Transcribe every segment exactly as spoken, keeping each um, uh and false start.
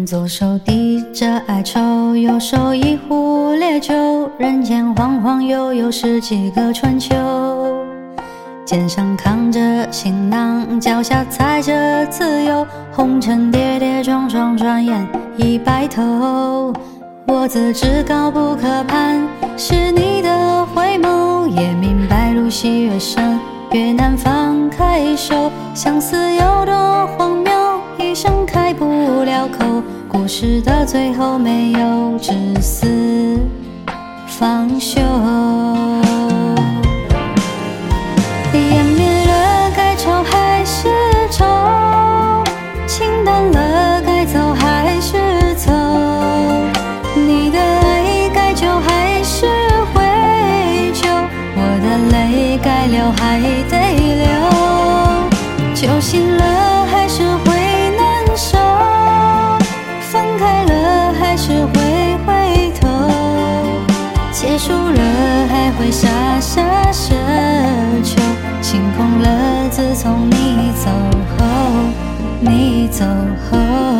左手提着哀愁，右手一壶烈酒，人间晃晃悠悠十几个春秋。肩上扛着行囊，脚下踩着自由，红尘跌跌撞撞，转眼已白头。我自知高不可攀，是你的回眸，也明白路西越深，越难放开手。相思有多荒谬，一生开不了口，故事的最后没有至死方休。湮灭了该愁还是愁，情淡了该走还是走，你的爱该救还是会救，我的泪该流还得流。酒醒了还是会难受，分开了还是会回头，结束了还会傻傻奢求。清空了自从你走后，你走后。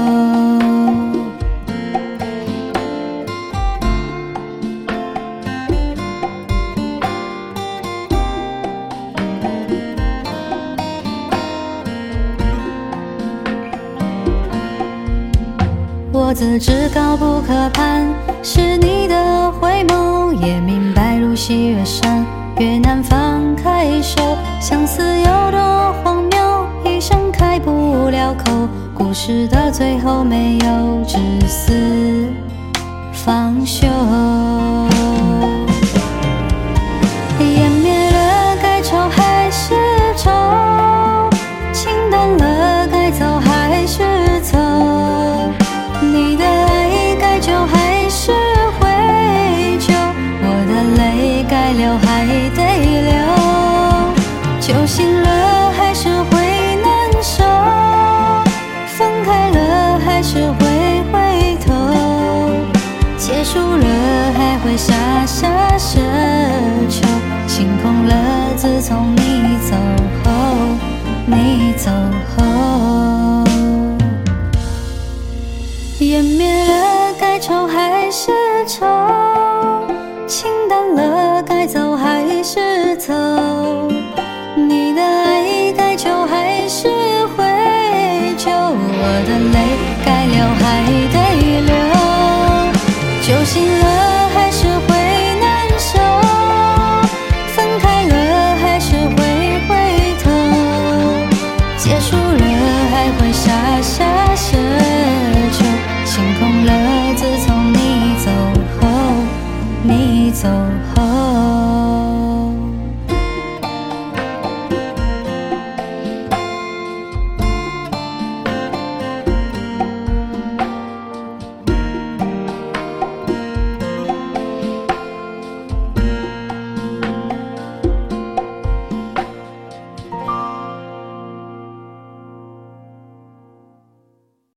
我自知高不可攀，是你的回眸，也明白路西越深，越难放开手。相思有多荒谬，一生开不了口，故事的最后没有至死方休。湮灭了该愁还是愁，情淡了该走还是走，你的爱该救还是会救，我的泪该流还得流。酒醒了还是会难受，分开了还是会回头，结束了还会傻傻奢求。清空了自从你走后，你走后。湮灭了该愁还是愁，情淡了该走还是走，你的爱该救还是会救，我的泪该流还得流。酒醒了还是会难受，分开了还是会回头，结束了还会傻傻奢求。清空了自从你走后，你走后。